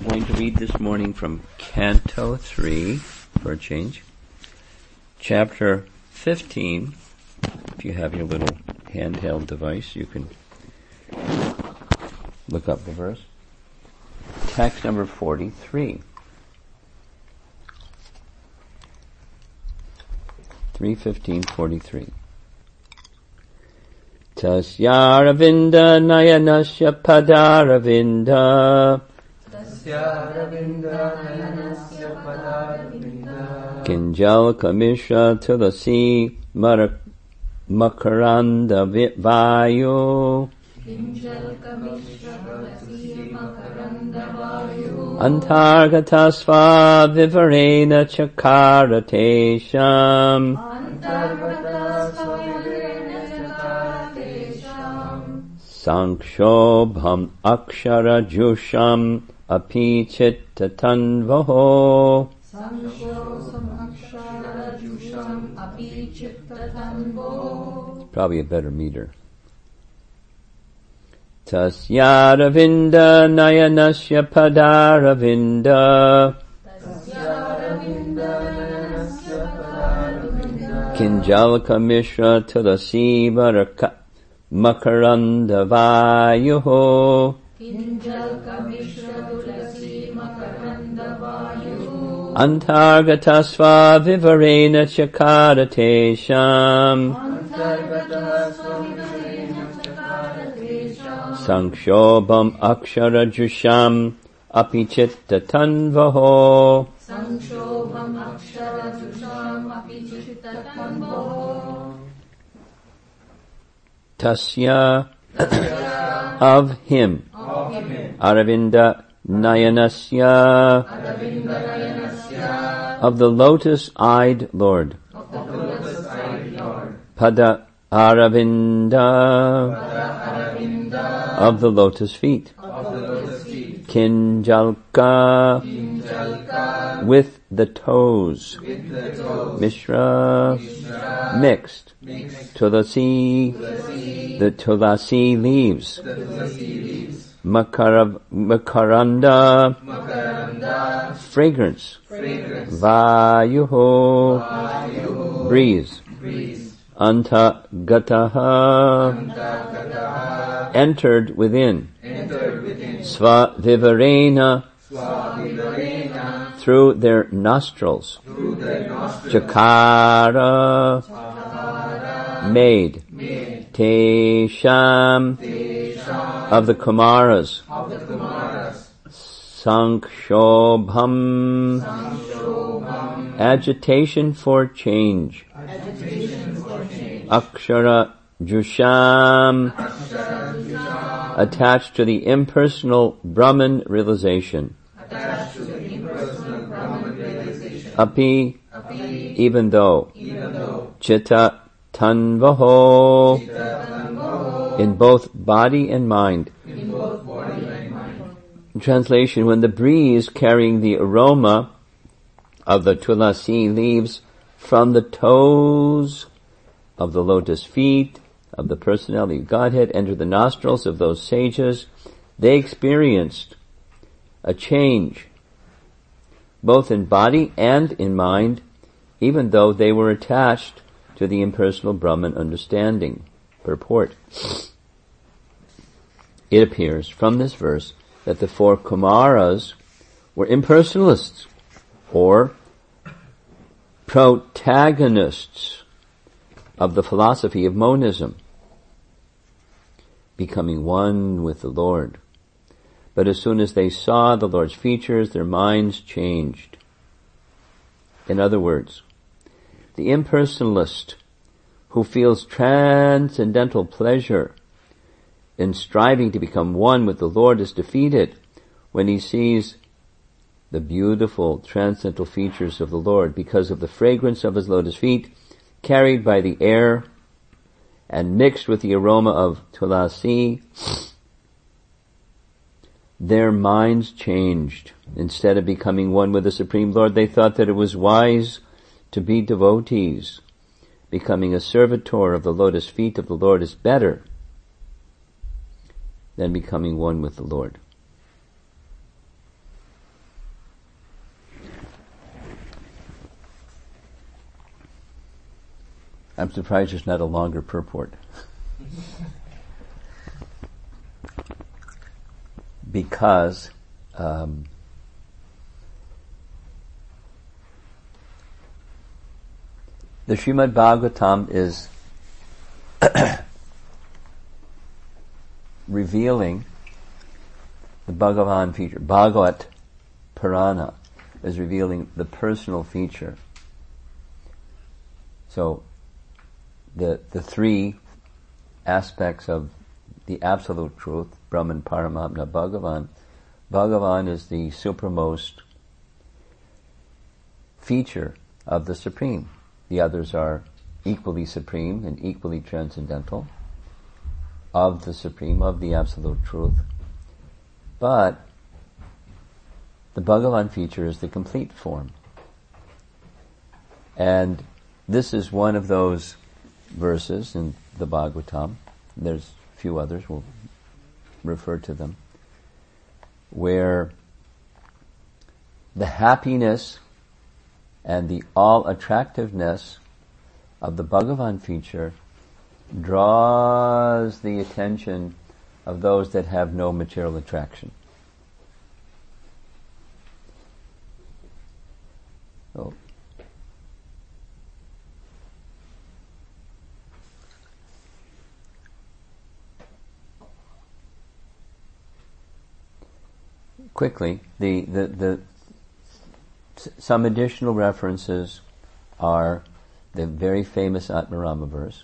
going to read this morning from Canto 3, for a change, Chapter 15. If you have your little handheld device, you can look up the verse. Text number 43. 3:15:43. Tasyaravinda nayanasya padaravinda Kinjalaka Mishra Tulasi Makaranda Vayu Antargatasva Vivarena Chakaratesham Sankshobham Akshara Jusham Api Chitta Tanvaho. Probably a better meter. Tasyaravinda nayanasya padaravinda Kinjalaka Mishra Tulasi Makaranda Vayuho Antargatasva Vivarena Chakaratesham Sankshobham Akshara Jusham Apichitta Tanvaho. Tasya of him. Aravinda Nayanasya of the lotus-eyed Lord. Pada Aravinda of the lotus feet. Kinjalka with the toes. Mishra mixed. Tulasi the tulasi leaves. Makaranda fragrance. Vayuho breeze. Anta gataha entered within. Sva vivarena through their nostrils. Chakara made. Tesham of the Kumaras. Sankshobham agitation for change. Akshara Jusham attached to the impersonal Brahman realization. Api even though. Chitta Tanvaho in both body and mind. In translation, when the breeze carrying the aroma of the tulasi leaves from the toes of the lotus feet of the personality of Godhead entered the nostrils of those sages, they experienced a change both in body and in mind, even though they were attached to the impersonal Brahman understanding. Purport. It appears from this verse that the four Kumaras were impersonalists or protagonists of the philosophy of monism, becoming one with the Lord. But as soon as they saw the Lord's features, their minds changed. In other words, the impersonalist who feels transcendental pleasure in striving to become one with the Lord is defeated when he sees the beautiful transcendental features of the Lord because of the fragrance of his lotus feet carried by the air and mixed with the aroma of tulasi. Their minds changed. Instead of becoming one with the Supreme Lord, they thought that it was wise to be devotees. Becoming a servitor of the lotus feet of the Lord is better than becoming one with the Lord. I'm surprised there's not a longer purport. Because the Srimad Bhagavatam is revealing the Bhagavan feature. Bhagavat Purana is revealing the personal feature. So the three aspects of the absolute truth, Brahman, Paramatma, Bhagavan. Bhagavan is the supremmost feature of the Supreme. The others are equally supreme and equally transcendental of the Supreme, of the absolute truth. But the Bhagavan feature is the complete form. And this is one of those verses in the Bhagavatam. There's a few others, we'll refer to them, where the happiness and the all-attractiveness of the Bhagavan feature draws the attention of those that have no material attraction. So, quickly, some additional references are the very famous Atmarama verse.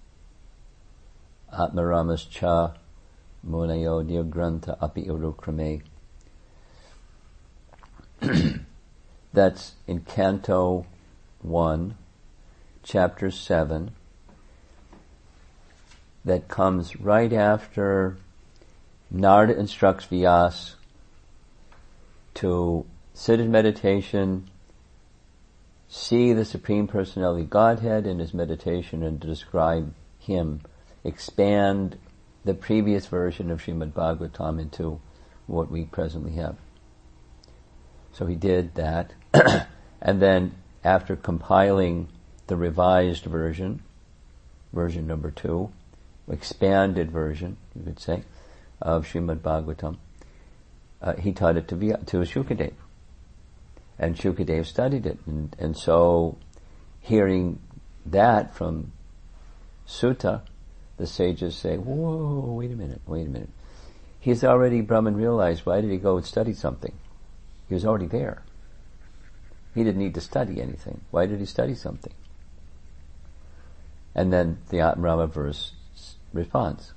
Atmaramas cha munayo nirgrantha api urukrame. That's in Canto 1, Chapter 7. That comes right after Narada instructs Vyas to sit in meditation, see the Supreme Personality Godhead in his meditation, and to describe him, expand the previous version of Srimad Bhagavatam into what we presently have. So he did that, and then after compiling the revised version, version number 2, expanded version, you could say, of Srimad Bhagavatam, he taught it to Shukadev. And Shukadev studied it. And so, hearing that from Sutta, the sages say, whoa, wait a minute. He's already Brahman realized, why did he go and study something? He was already there. He didn't need to study anything. Why did he study something? And then the Atmarama verse responds.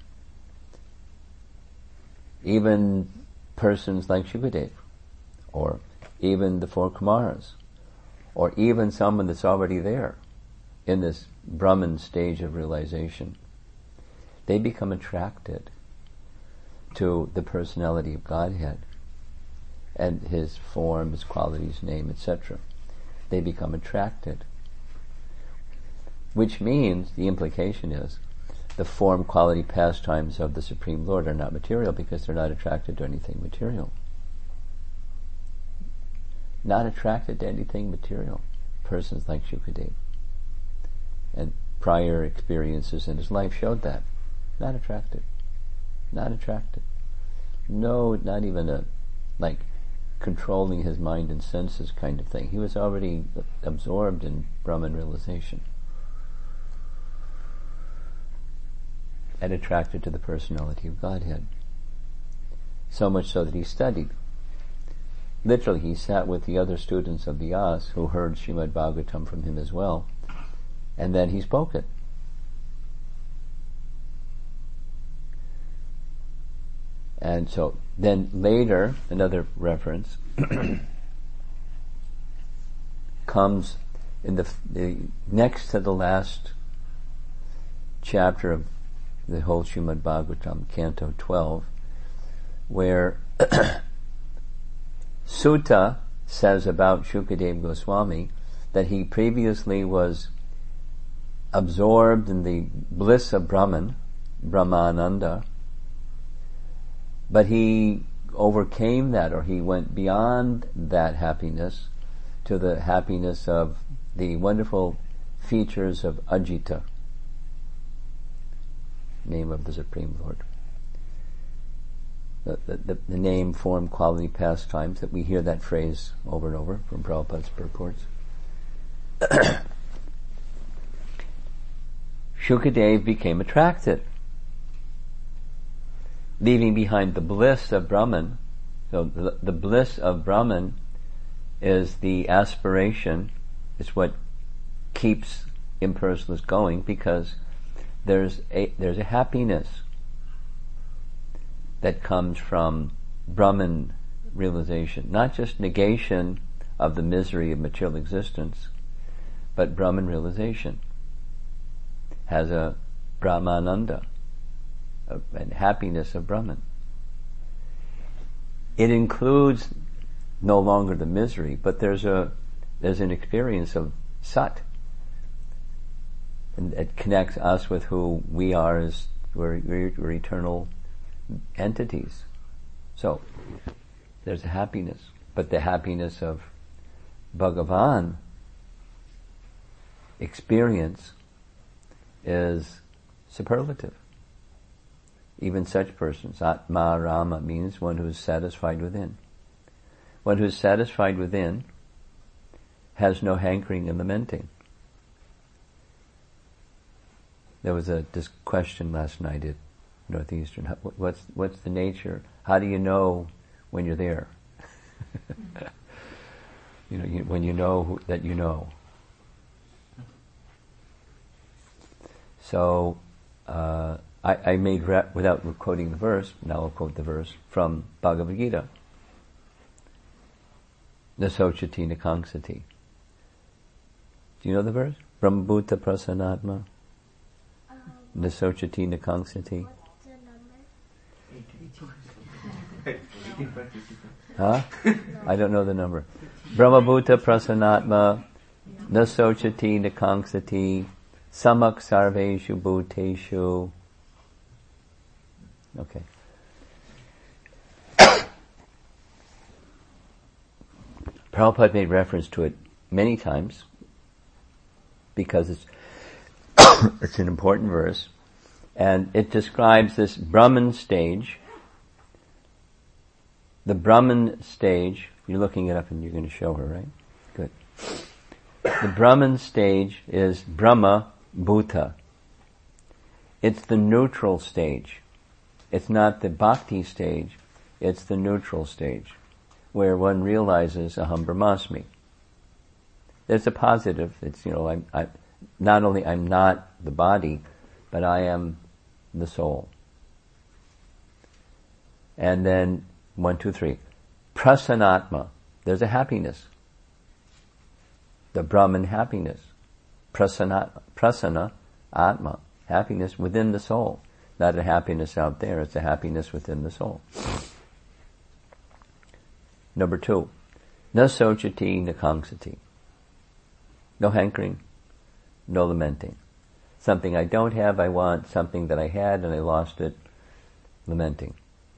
Even persons like Shukadev, or even the 4 Kumaras, or even someone that's already there in this Brahman stage of realization, they become attracted to the personality of Godhead and his form, his qualities, name, etc. They become attracted. Which means, the implication is, the form, quality, pastimes of the Supreme Lord are not material because they're not attracted to anything material. Not attracted to anything material. Persons like Shukadev. And prior experiences in his life showed that. Not attracted. Not attracted. No, not even like controlling his mind and senses kind of thing. He was already absorbed in Brahman realization. And attracted to the personality of Godhead. So much so that he studied. Literally, he sat with the other students of Vyas who heard Srimad Bhagavatam from him as well, and then he spoke it. And so, then later, another reference comes in the next to the last chapter of the whole Srimad Bhagavatam, Canto 12, where Sutta says about Shukadev Goswami that he previously was absorbed in the bliss of Brahman, Brahmananda, but he overcame that, or he went beyond that happiness to the happiness of the wonderful features of Ajita, name of the Supreme Lord. The name, form, quality, pastimes, that we hear that phrase over and over from Prabhupada's purports. Shukadev became attracted, leaving behind the bliss of Brahman. So the bliss of Brahman is the aspiration, it's what keeps impersonalists going, because there's a happiness that comes from Brahman realization, not just negation of the misery of material existence, but Brahman realization has a Brahmananda, and happiness of Brahman. It includes no longer the misery, but there's an experience of Sat, and it connects us with who we are, as we're eternal entities. So there's a happiness, but the happiness of Bhagavan experience is superlative. Even such persons, Atma Rama, means one who is satisfied within. One who is satisfied within has no hankering and lamenting. There was this question last night at Northeastern. What's the nature? How do you know when you're there? When you know that you know. So I made without quoting the verse. Now I'll quote the verse from Bhagavad Gita. Nasochati nakangsati. Do you know the verse? Brahmabhuta prasanatma. Nasochati nakangsati. Huh? I don't know the number. Brahmabhuta prasanatma. Nasochati nakangsati. Samak sarveshu bhuteshu. Okay. Prabhupada made reference to it many times because it's an important verse, and it describes this Brahman stage. The Brahman stage, you're looking it up and you're going to show her, right? Good. The Brahman stage is Brahma Bhuta. It's the neutral stage. It's not the bhakti stage, it's the neutral stage, where one realizes Aham Brahmasmi. There's a positive, it's, I'm not only I'm not the body, but I am the soul. And then, 1, 2, 3. Prasanatma. There's a happiness. The Brahman happiness. Prasana Atma. Happiness within the soul. Not a happiness out there, it's a happiness within the soul. Number 2. Nasochati nakangsati. No hankering, no lamenting. Something I don't have, I want. Something that I had and I lost it, lamenting.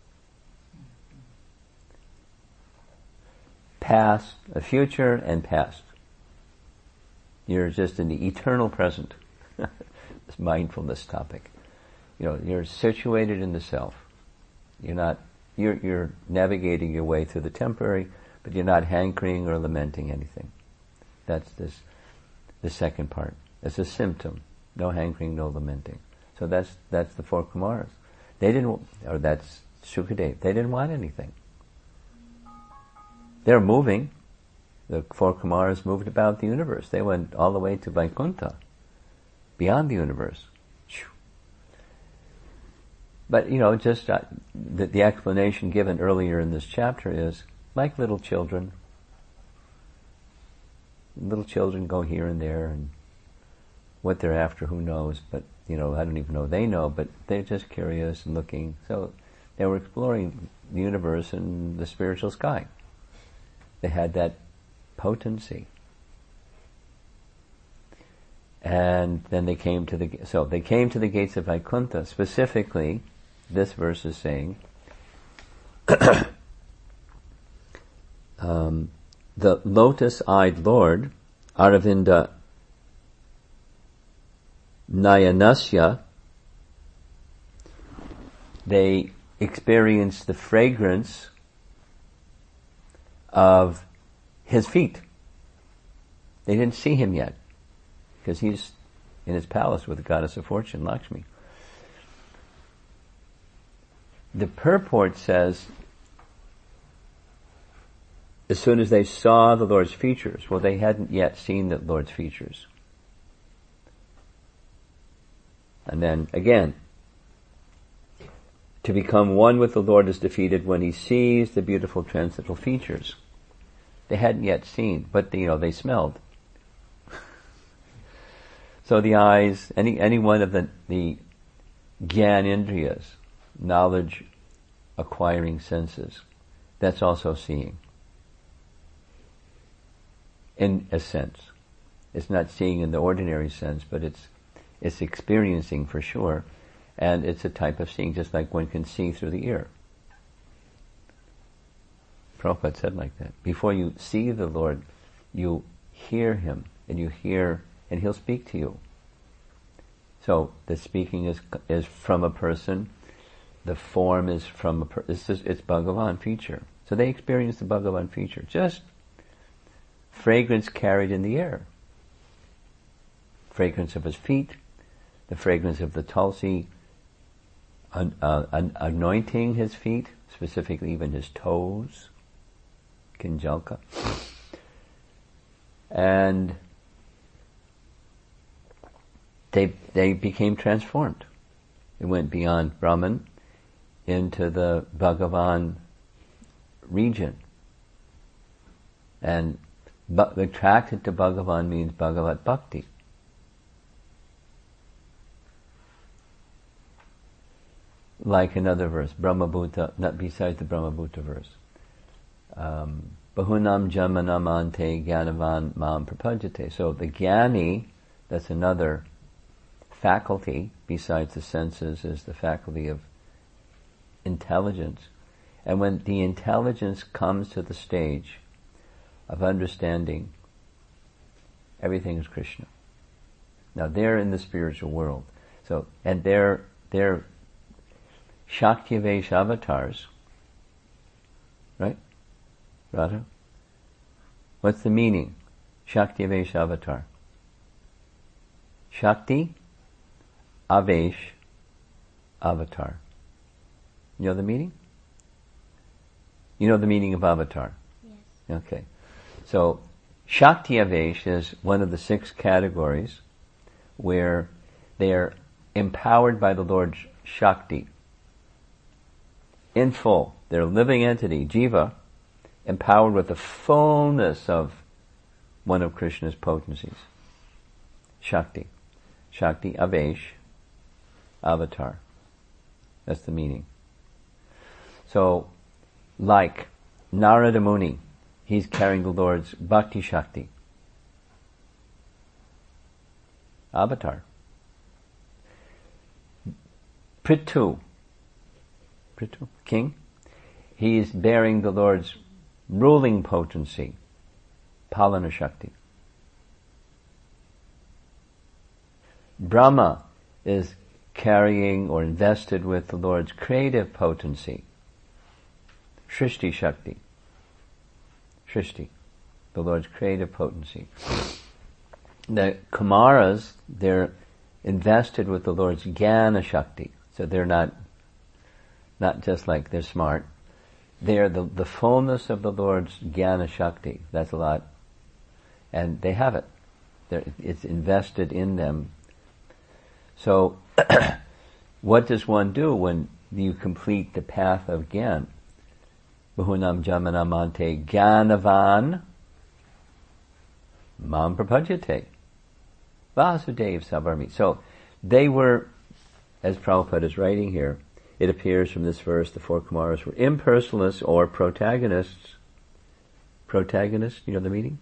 Past, a future and past. You're just in the eternal present. This mindfulness topic. You're situated in the self. You're navigating your way through the temporary, but you're not hankering or lamenting anything. That's the second part. It's a symptom. No hankering, no lamenting. So that's the 4 Kumaras. That's Shukadev. They didn't want anything. They're moving. The 4 Kumaras moved about the universe. They went all the way to Vaikuntha, beyond the universe. But, just the explanation given earlier in this chapter is, like little children. Little children go here and there, and what they're after, who knows, but, I don't even know they know, but they're just curious and looking. So they were exploring the universe and the spiritual sky. They had that potency. And then they came to the gates of Vaikuntha. Specifically, this verse is saying, the lotus-eyed Lord, Aravinda nayanasya, they experienced the fragrance of his feet. They didn't see him yet, because he's in his palace with the goddess of fortune, Lakshmi. The purport says, as soon as they saw the Lord's features, well, they hadn't yet seen the Lord's features. And then, again, to become one with the Lord is defeated when he sees the beautiful transcendental features. They hadn't yet seen, but they smelled. So the eyes, any one of the Gyan Indriyas, knowledge acquiring senses, that's also seeing. In a sense. It's not seeing in the ordinary sense, but it's experiencing for sure. And it's a type of seeing, just like one can see through the ear. Prabhupada said like that. Before you see the Lord, you hear him, and he'll speak to you. So the speaking is from a person, the form is from a person. It's Bhagavan feature. So they experience the Bhagavan feature. Just fragrance carried in the air. Fragrance of his feet, the fragrance of the tulsi, anointing his feet, specifically even his toes, Kinjalka. And they became transformed. They went beyond Brahman into the Bhagavan region. And attracted to Bhagavan means Bhagavat Bhakti. Like another verse, Brahmabhuta, not besides the Brahmabhuta verse. Bahunam jamanam ante gyanavan mam prapajate. So the jnani, that's another faculty, besides the senses, is the faculty of intelligence. And when the intelligence comes to the stage of understanding, everything is Krishna. Now they're in the spiritual world. So, and they're Shakti-Avesh avatars. Right? Radha? What's the meaning? Shakti-Avesh avatar. Shakti, Avesh, avatar. You know the meaning? You know the meaning of avatar? Yes. Okay. So, Shakti-Avesh is one of the 6 categories where they are empowered by the Lord's Shakti. In full. They're a living entity, Jiva, empowered with the fullness of one of Krishna's potencies. Shakti. Shakti, Avesh, avatar. That's the meaning. So, like Narada Muni, he's carrying the Lord's Bhakti Shakti. Avatar. Prithu, king, he is bearing the Lord's ruling potency, Palana Shakti. Brahma is carrying or invested with the Lord's creative potency, Shrishti Shakti. Shrishti, the Lord's creative potency. The Kumaras, they're invested with the Lord's Jnana Shakti. So they're not just like they're smart. They're the fullness of the Lord's Jnana Shakti. That's a lot. And they have it. It's invested in them. So, what does one do when you complete the path of Gyan? Bahunam jamanamante Gyanavan Mam Prapajate Vasudev Savarmi. So, they were, as Prabhupada is writing here, it appears from this verse, the 4 Kumaras were impersonalists or protagonists. Protagonists, you know the meaning?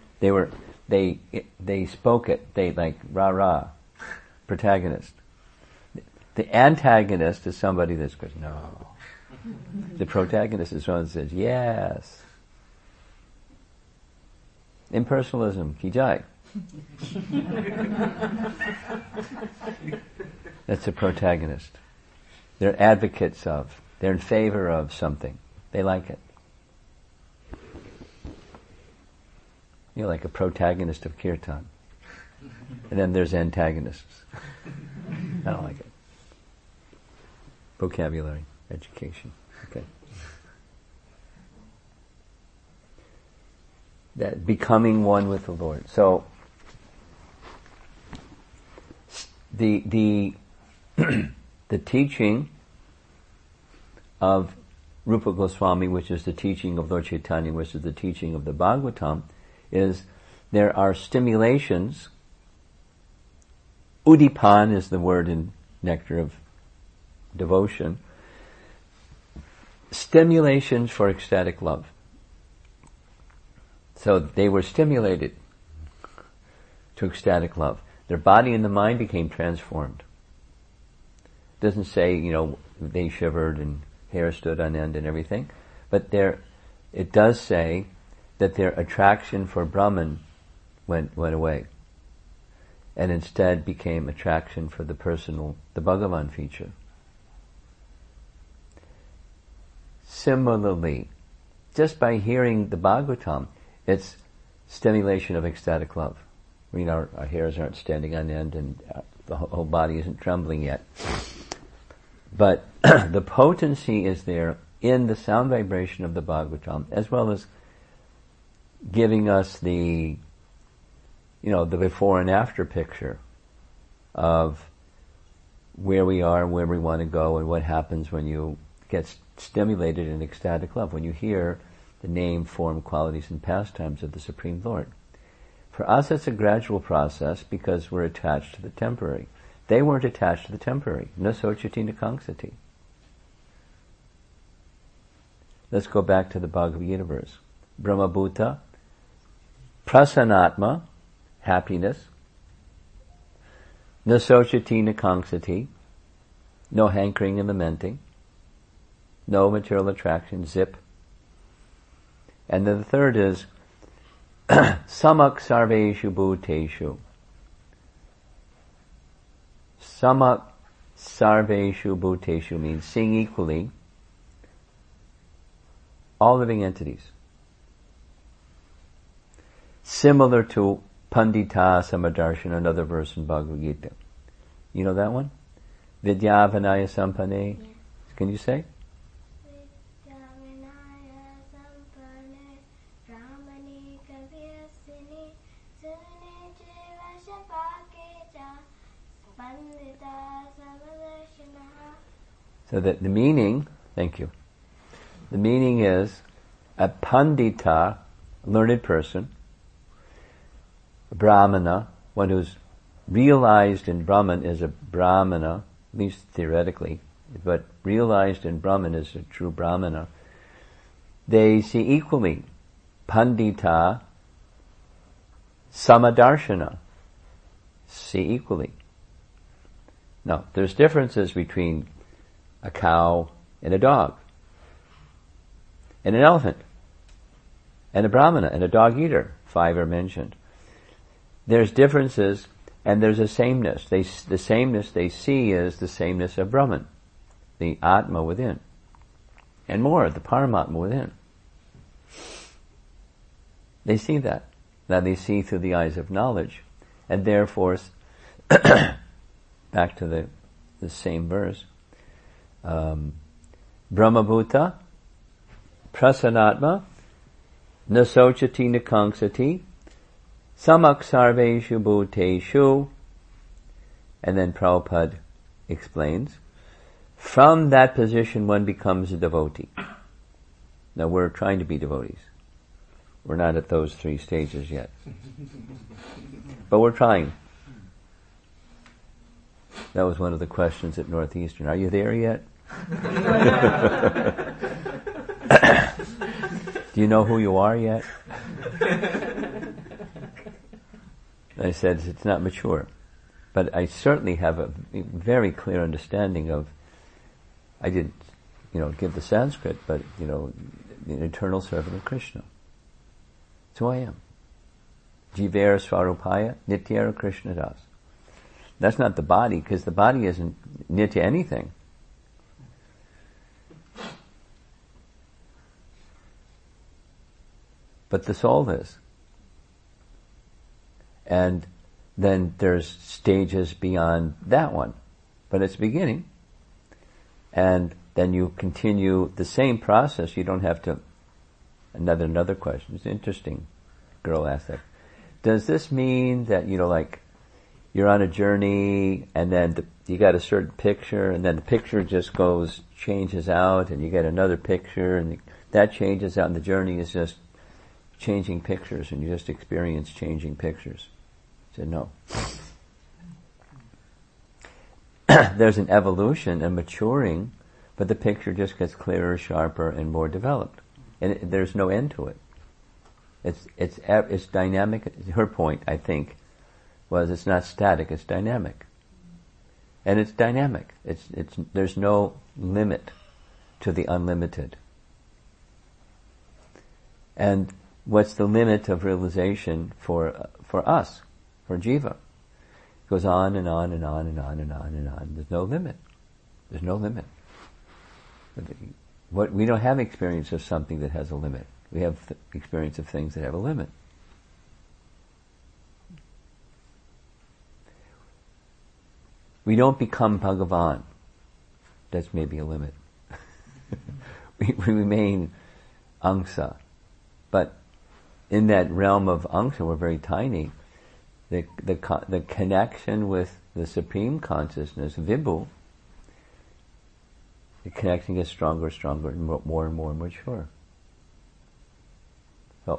They spoke it. They like rah. Protagonist. The antagonist is somebody that goes, no. The protagonist is someone that says, yes. Impersonalism, ki jai. That's a protagonist. They're advocates of, they're in favor of something. They like it. You're like a protagonist of kirtan. And then there's antagonists. I don't like it. Vocabulary, education. Okay. That becoming one with the Lord. So the the teaching of Rupa Goswami, which is the teaching of Lord Chaitanya, which is the teaching of the Bhagavatam, is there are stimulations. Udipan is the word in Nectar of Devotion. Stimulations for ecstatic love. So they were stimulated to ecstatic love. Their body and the mind became transformed. It doesn't say, they shivered and hair stood on end and everything, but it does say that their attraction for Brahman went away, and instead became attraction for the Bhagavan feature. Similarly, just by hearing the Bhagavatam, it's stimulation of ecstatic love. Our hairs aren't standing on end and the whole body isn't trembling yet. But the potency is there in the sound vibration of the Bhagavatam, as well as giving us the before and after picture of where we are and where we want to go and what happens when you get stimulated in ecstatic love, when you hear the name, form, qualities, and pastimes of the Supreme Lord. For us, it's a gradual process because we're attached to the temporary. They weren't attached to the temporary. Na sochati na kangsati. Let's go back to the Bhagavad Gita verse. Brahmabhuta, prasanatma, happiness. Na sochati na kangsati, no hankering and lamenting. No material attraction, zip. And then the third is samak sarveshu bhuteshu. Samak sarveshu bhuteshu means seeing equally all living entities. Similar to Pandita Samadarshana, another verse in Bhagavad Gita. You know that one? Vidya Vinaya Sampane. Yes. Can you say? So that the meaning, thank you, the meaning is a pandita, learned person, a brahmana, one who's realized in Brahman is a brahmana, at least theoretically, but realized in Brahman is a true brahmana. They see equally pandita samadarshana, see equally. Now, there's differences between a cow and a dog, and an elephant, and a brahmana, and a dog eater. 5 are mentioned. There's differences, and there's a sameness. The sameness they see is the sameness of Brahman, the Atma within, and more, the Paramatma within. They see that. Now they see through the eyes of knowledge, and therefore, back to the same verse, Brahmabhuta, prasanatma, nasochati nakangsati, samak sarveshu bhuteshu, and then Prabhupada explains, from that position one becomes a devotee. Now we're trying to be devotees. We're not at those 3 stages yet. But we're trying. That was one of the questions at Northeastern. Are you there yet? Do you know who you are yet? I said, it's not mature. But I certainly have a very clear understanding of, I didn't, give the Sanskrit, but, an eternal servant of Krishna. That's who I am. Jiver Swarupaya Nityara Krishna Das. That's not the body, because the body isn't nitya anything. But the soul is. And then there's stages beyond that one. But it's beginning. And then you continue the same process. You don't have to... Another question. It's interesting. Girl asked that. Does this mean that, you're on a journey and then you got a certain picture and then the picture just changes out and you get another picture and that changes out and the journey is just changing pictures and you just experience changing pictures? I said, no. There's an evolution and maturing, but the picture just gets clearer, sharper, and more developed. And there's no end to it. It's dynamic. Her point, I think, was it's not static, it's dynamic. And it's dynamic. There's no limit to the unlimited. And what's the limit of realization for us, for jiva? It goes on and on and on and on and on and on. There's no limit. There's no limit. We don't have experience of something that has a limit. We have experience of things that have a limit. We don't become Bhagavan. That's maybe a limit. we remain Angsa. But in that realm of Angsa, we're very tiny. The connection with the Supreme Consciousness, Vibhu, the connection gets stronger, stronger, and more mature. So,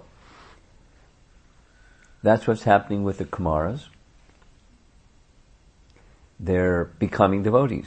that's what's happening with the Kumaras. They're becoming devotees.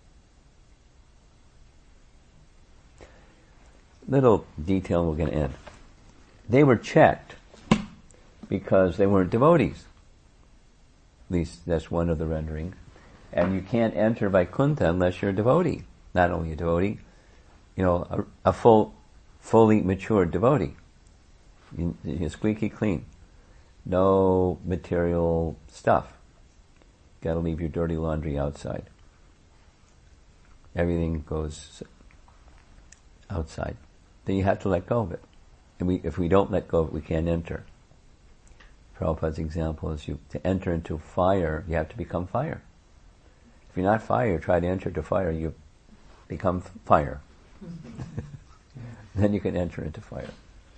Little detail, we're going to end. They were checked because they weren't devotees. At least that's one of the renderings. And you can't enter Vaikuntha unless you're a devotee. Not only a devotee, a fully matured devotee. You're squeaky clean. No material stuff. Got to leave your dirty laundry outside. Everything goes outside. Then you have to let go of it. And if we don't let go of it, we can't enter. Prabhupada's example is to enter into fire, you have to become fire. If you're not fire, try to enter into fire, you become fire. Then you can enter into fire.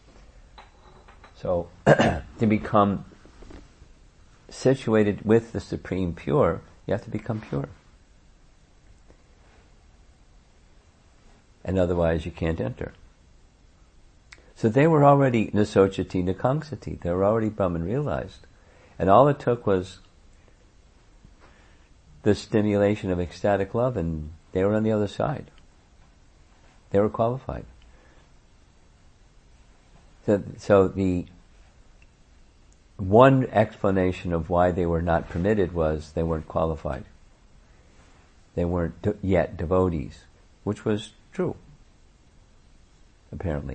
So, to become situated with the Supreme Pure, you have to become pure. And otherwise you can't enter. So they were already Nasochati Nakangsati. They were already Brahman realized. And all it took was the stimulation of ecstatic love, and they were on the other side. They were qualified. So the one explanation of why they were not permitted was they weren't qualified. They weren't yet devotees, which was true, apparently.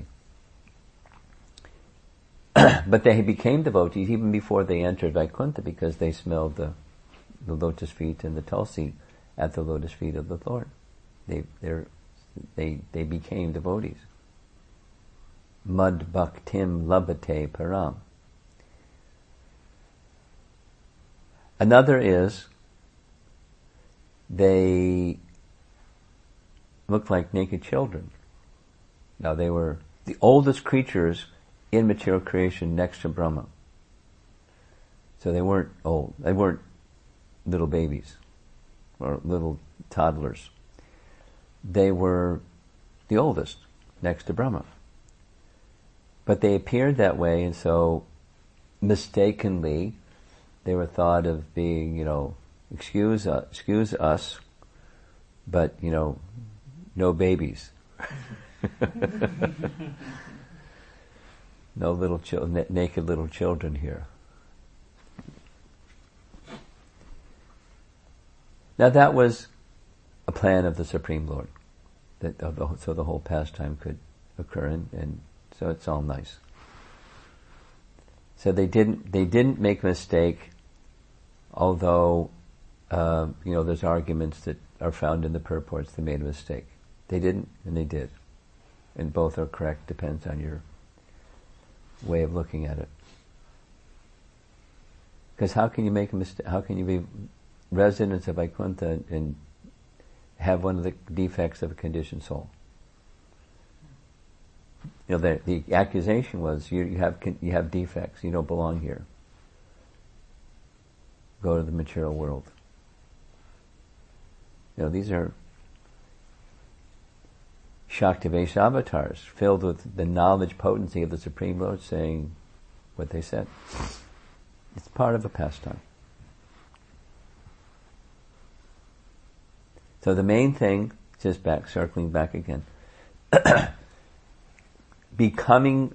But they became devotees even before they entered Vaikuntha because they smelled the lotus feet and the tulsi at the lotus feet of the Lord. They became devotees. Mad bhaktim labhate param. Another is they looked like naked children. Now they were the oldest creatures in material creation next to Brahma. So they weren't old. They weren't little babies or little toddlers. They were the oldest next to Brahma. But they appeared that way, and so mistakenly they were thought of being, excuse us, but, no babies. No little naked little children here. Now that was a plan of the Supreme Lord, so the whole pastime could occur, and so it's all nice. So they didn't make a mistake, although, there's arguments that are found in the purports they made a mistake. They didn't, and they did. And both are correct, depends on your way of looking at it. Because how can you make a mistake? How can you be residents of Vaikuntha and have one of the defects of a conditioned soul? The accusation was you have defects. You don't belong here. Go to the material world. These are Shaktivesha avatars filled with the knowledge potency of the Supreme Lord saying what they said. It's part of a pastime. So the main thing, circling back again, becoming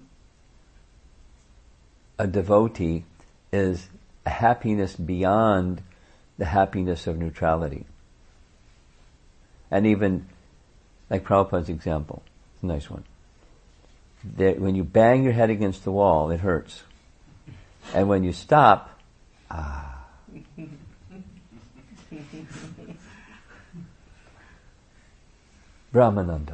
a devotee is a happiness beyond the happiness of neutrality. And even, like Prabhupada's example, it's a nice one. That when you bang your head against the wall, it hurts. And when you stop, Brahmananda.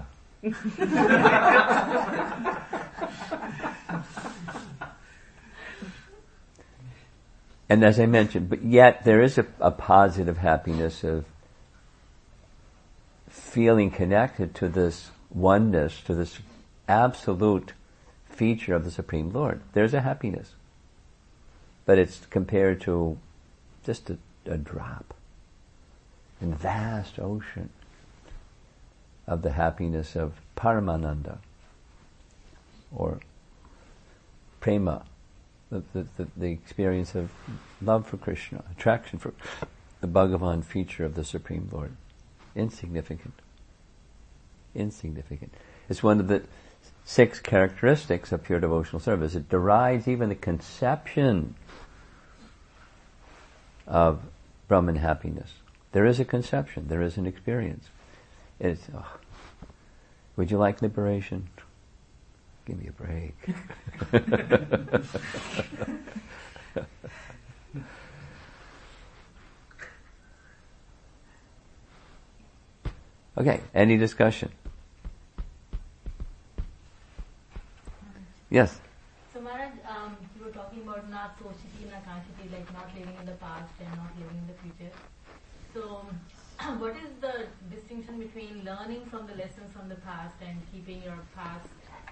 And as I mentioned, but yet there is a positive happiness of feeling connected to this oneness, to this absolute feature of the Supreme Lord. There's a happiness. But it's compared to just a drop in the vast ocean of the happiness of Paramananda or Prema, the experience of love for Krishna, attraction for the Bhagavan feature of the Supreme Lord. Insignificant. It's one of the 6 characteristics of pure devotional service. It derides even the conception of Brahman happiness. There is a conception, there is an experience. Would you like liberation? Give me a break. Okay, any discussion? Yes? So Maharaj, you were talking about na sochiti, na kanchiti, like not living in the past and not living in the future. So what is the distinction between learning from the lessons from the past and keeping your past?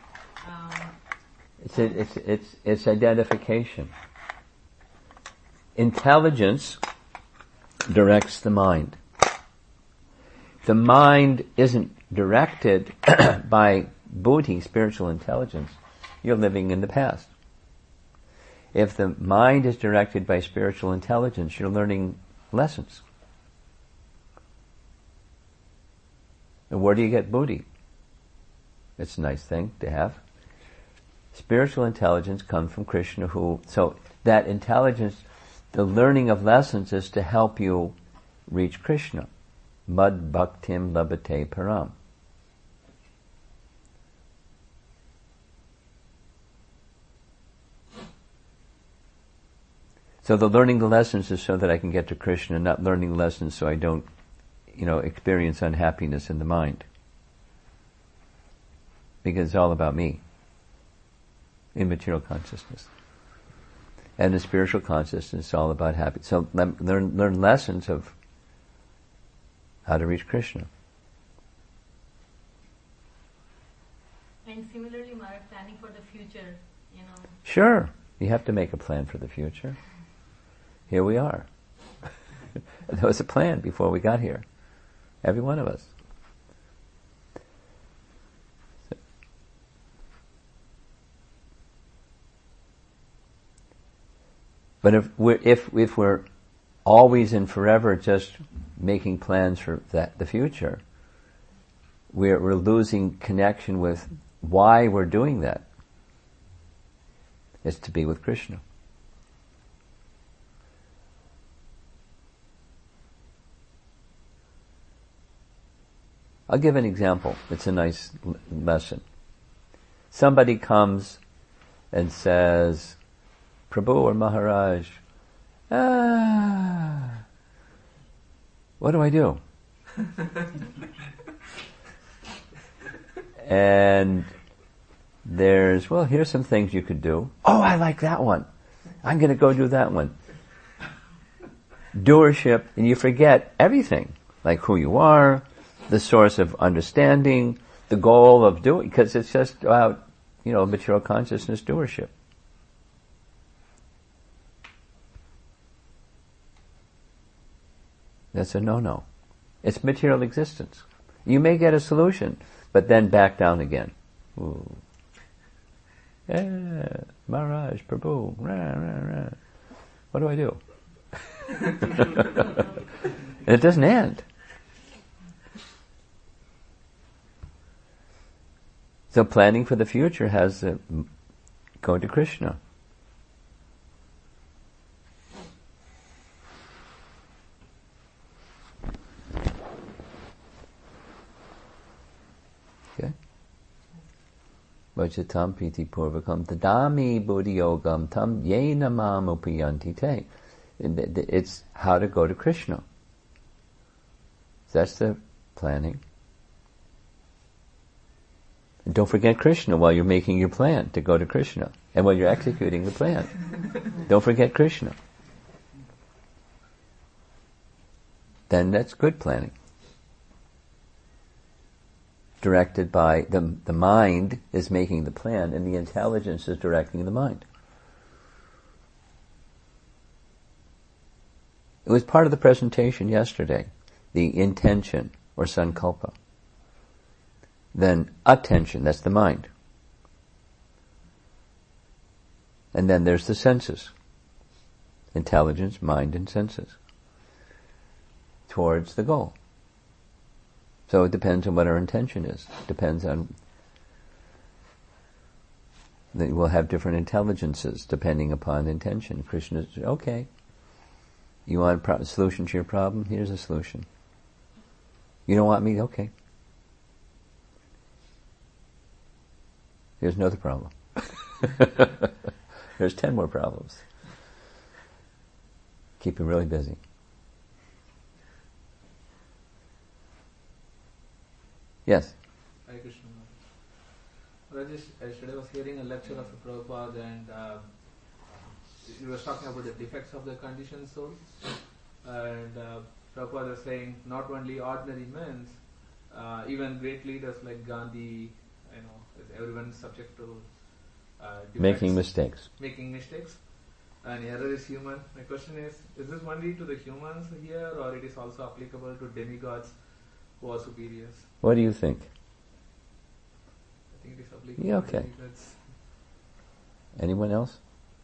It's identification. Intelligence directs the mind. The mind isn't directed by buddhi, spiritual intelligence. You're living in the past. If the mind is directed by spiritual intelligence, you're learning lessons. And where do you get buddhi? It's a nice thing to have. Spiritual intelligence comes from Krishna so that intelligence, the learning of lessons is to help you reach Krishna. Mad bhaktim labhate param. So the learning the lessons is so that I can get to Krishna, not learning lessons so I don't, experience unhappiness in the mind. Because it's all about me. Immaterial consciousness. And the spiritual consciousness is all about happiness. So learn lessons of how to reach Krishna. And similarly, Maharaj, planning for the future, Sure. You have to make a plan for the future. Here we are. There was a plan before we got here. Every one of us. But if we're always and forever just making plans for the future, we're losing connection with why we're doing that. It's to be with Krishna. I'll give an example. It's a nice lesson. Somebody comes and says, Prabhu or Maharaj, what do I do? And there's, well, here's some things you could do. Oh, I like that one. I'm going to go do that one. Doership, and you forget everything, like who you are, the source of understanding, the goal of doing, because it's just about, material consciousness doership. That's a no-no. It's material existence. You may get a solution, but then back down again. Ooh. Yeah, Maharaj, Prabhu, rah, rah, rah. What do I do? It doesn't end. So planning for the future has go to Krishna. Okay. Vachatam piti purvakam tadami buddhi yogam tam yena mam upayanti te. It's how to go to Krishna. That's the planning. And don't forget Krishna while you're making your plan to go to Krishna. And while you're executing the plan. Don't forget Krishna. Then that's good planning. Directed by the mind is making the plan and the intelligence is directing the mind. It was part of the presentation yesterday, the intention or sankalpa. Then attention, that's the mind. And then there's the senses. Intelligence, mind, and senses. Towards the goal. So it depends on what our intention is. Depends on, we'll have different intelligences depending upon intention. Krishna says, okay, you want a solution to your problem? Here's a solution. You don't want me? Okay. Here's another problem. There's 10 more problems. Keep him really busy. Yes? Hare Krishna. Rajesh, yesterday I was hearing a lecture of Prabhupada and he was talking about the defects of the conditioned soul. And Prabhupada was saying not only ordinary men, even great leaders like Gandhi, everyone's subject to defects, making mistakes, and error is human. My question is this only to the humans here, or it is also applicable to demigods who are superiors? What do you think? I think it is applicable. Yeah, okay. To demigods. Anyone else?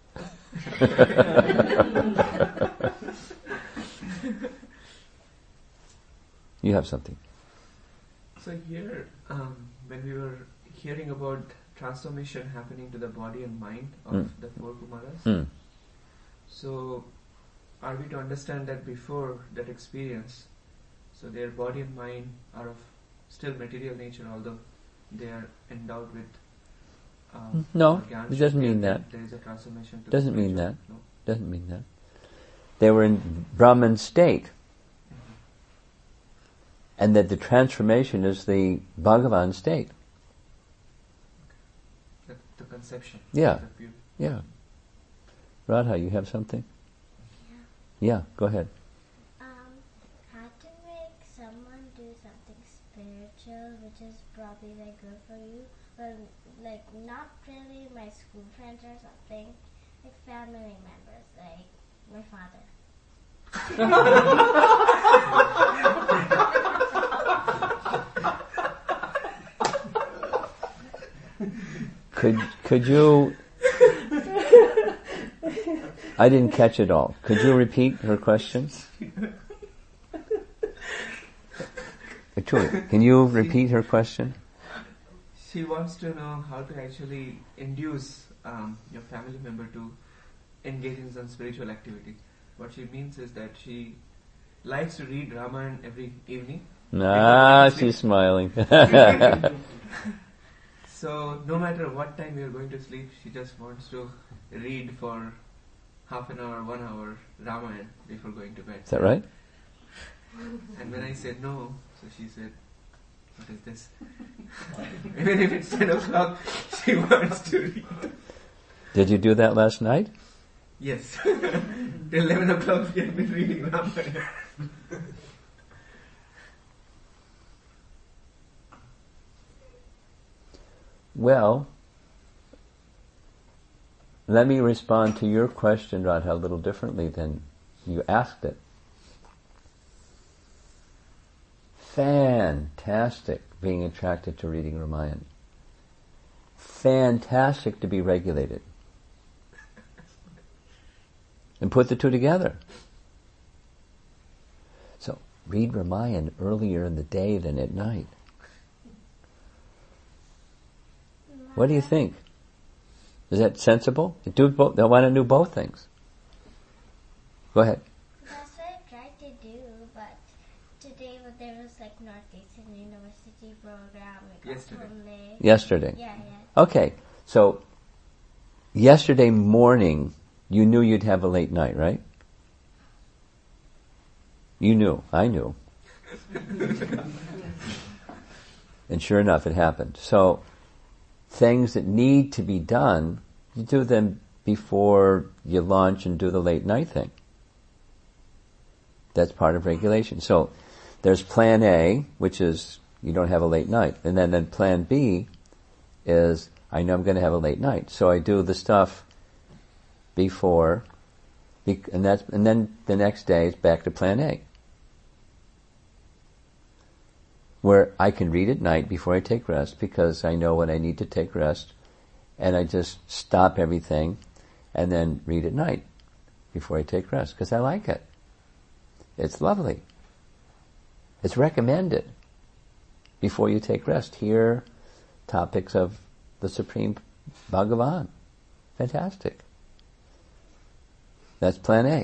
You have something. So here, when we were hearing about transformation happening to the body and mind of the four Kumaras, so are we to understand that before that experience, so their body and mind are of still material nature, although they are endowed with no, it doesn't mean that. There is a transformation. Doesn't mean that. No. Doesn't mean that. They were in Brahman state. And that the transformation is the Bhagavan state. The conception. Yeah. Yeah. Radha, you have something? Yeah, go ahead. How to make someone do something spiritual, which is probably like good for you, but like not really my school friends or something, like family members, like my father. Could you? I didn't catch it all. Could you repeat her question? Actually, can you repeat her question? She wants to know how to actually induce your family member to engage in some spiritual activity. What she means is that she likes to read Ramayana every evening. She's smiling. So no matter what time we are going to sleep, she just wants to read for half an hour, 1 hour Ramayana before going to bed. Is that right? And when I said no, so she said, what is this? Even if it's 10 o'clock, she wants to read. Did you do that last night? Yes. Till 11 o'clock we had been reading Ramayana. Well, let me respond to your question, Radha, a little differently than you asked it. Fantastic being attracted to reading Ramayana. Fantastic to be regulated. And put the two together. So, read Ramayana earlier in the day than at night. What do you think? Is that sensible? They want to do both things. Go ahead. That's what I tried to do, but today there was like Northeastern University program. Yesterday. Yeah. Okay, so yesterday morning you knew you'd have a late night, right? You knew. I knew. And sure enough, it happened. So, things that need to be done, you do them before you launch and do the late night thing. That's part of regulation. So, there's plan A, which is you don't have a late night. And then plan B is I know I'm going to have a late night. So I do the stuff before, and then the next day it's back to plan A. Where I can read at night before I take rest because I know when I need to take rest, and I just stop everything and then read at night before I take rest because I like it. It's lovely. It's recommended before you take rest. Hear topics of the Supreme Bhagavan. Fantastic. That's plan A.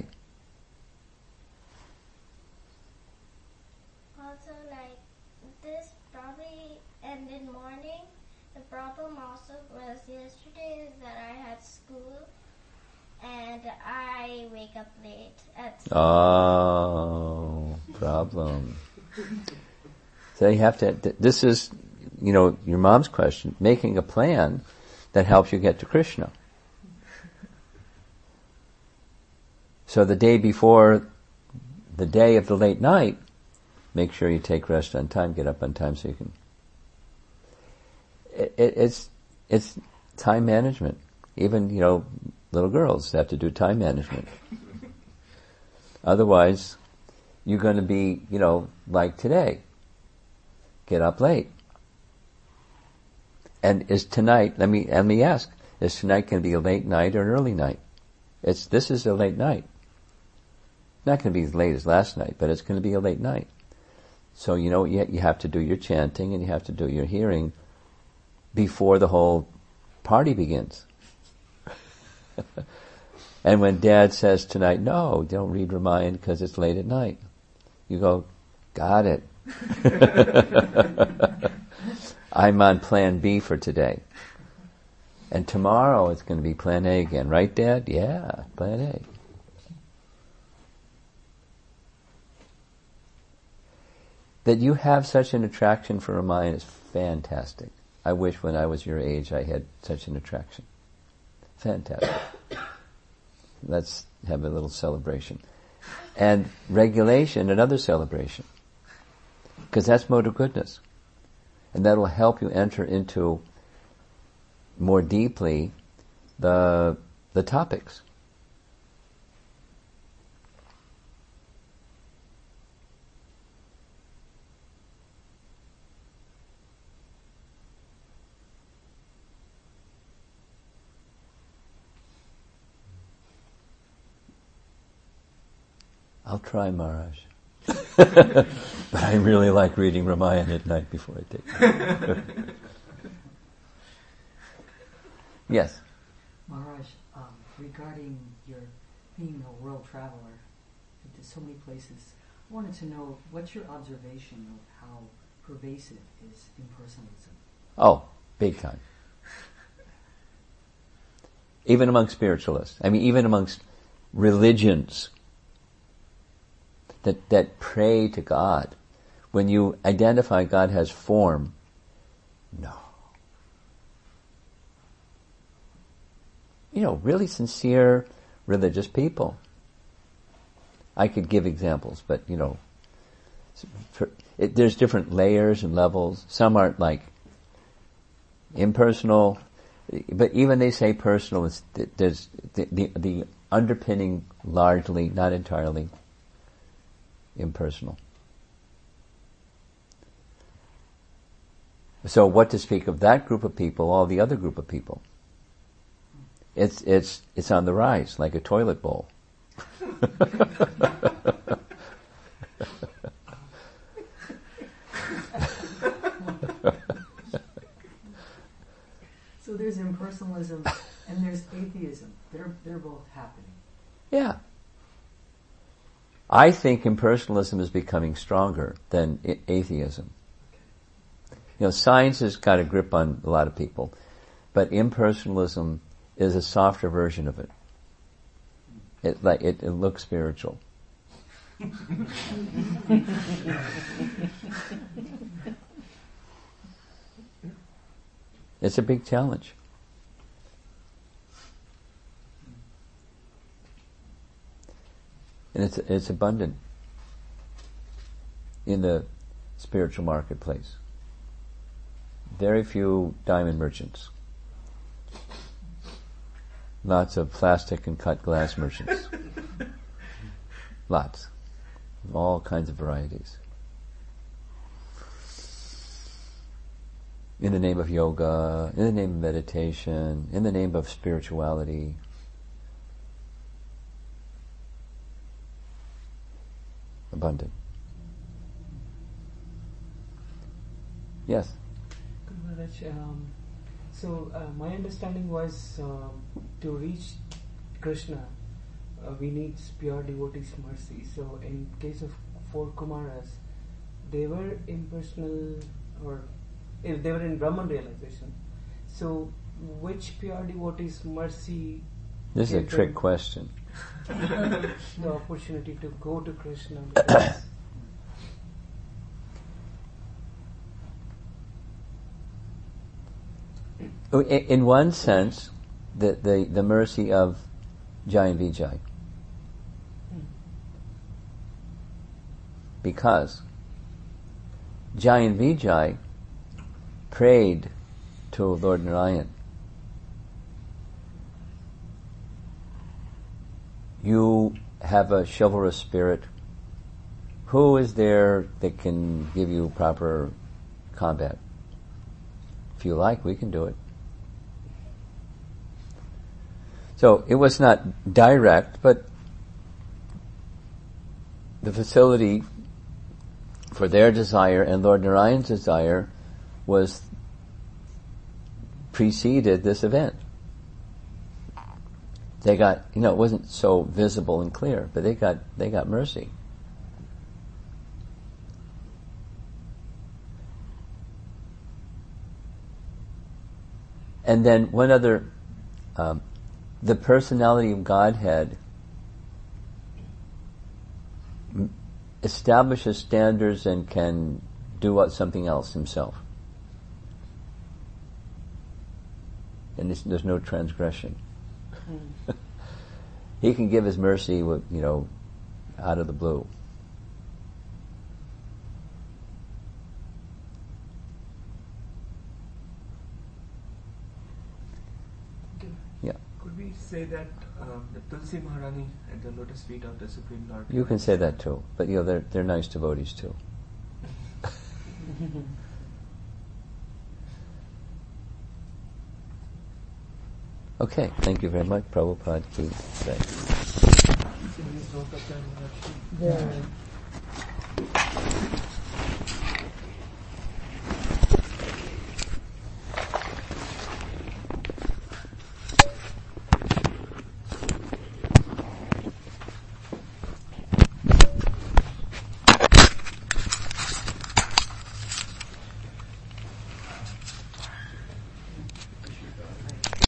Also, like this probably ended morning. The problem also was yesterday is that I had school and I wake up late at school. Oh, problem. So you have to, this is, your mom's question, making a plan that helps you get to Krishna. So the day before the day of the late night, make sure you take rest on time, get up on time so you can. It's time management. Even, little girls have to do time management. Otherwise, you're going to be, like today. Get up late. And is tonight, let me ask, is tonight going to be a late night or an early night? This is a late night. Not going to be as late as last night, but it's going to be a late night. So you have to do your chanting and you have to do your hearing before the whole party begins. And when Dad says tonight, no, don't read Ramayana because it's late at night, you go, got it. I'm on plan B for today. And tomorrow it's going to be plan A again. Right, Dad? Yeah, plan A. That you have such an attraction for Ramayana is fantastic. I wish when I was your age I had such an attraction. Fantastic. Let's have a little celebration. And regulation, another celebration. Because that's mode of goodness. And that'll help you enter into more deeply the topics. I'll try, Maharaj. But I really like reading Ramayana at night before I take it. Yes? Maharaj, regarding your being a world traveler to so many places, I wanted to know what's your observation of how pervasive is impersonalism? Oh, big time. Even among spiritualists. I mean, even amongst religions that pray to God. When you identify God has form, no. Really sincere religious people. I could give examples, but there's different layers and levels. Some are like impersonal, but even they say personal, there's the underpinning largely, not entirely, impersonal. So what to speak of that group of people, all the other group of people? It's on the rise, like a toilet bowl. So there's impersonalism and there's atheism. They're both happening. Yeah. I think impersonalism is becoming stronger than atheism. Science has got a grip on a lot of people, but impersonalism is a softer version of it. It looks spiritual. It's a big challenge. And it's abundant in the spiritual marketplace. Very few diamond merchants. Lots of plastic and cut glass merchants. Lots. All kinds of varieties. In the name of yoga, in the name of meditation, in the name of spirituality. Abundant. Yes? So my understanding was to reach Krishna, we need pure devotees' mercy. So in case of 4 Kumaras, they were impersonal, or if they were in Brahman realization. So which pure devotees' mercy? This is a trick question. The opportunity to go to Krishna. In one sense, the mercy of Jai and Vijay. Because Jai and Vijay prayed to Lord Narayan, you have a chivalrous spirit. Who is there that can give you proper combat? If you like, we can do it. So it was not direct, but the facility for their desire and Lord Narayan's desire was preceded this event. They got, it wasn't so visible and clear, but they got mercy. And then one other, the personality of Godhead establishes standards and can do something else himself. And there's no transgression. He can give his mercy with, out of the blue. Yeah. Could we say that the Tulsi Maharani at the lotus feet of the Supreme Lord? You can say that too, but they're nice devotees too. Okay, thank you very much, Prabhupada ki jai. Yeah.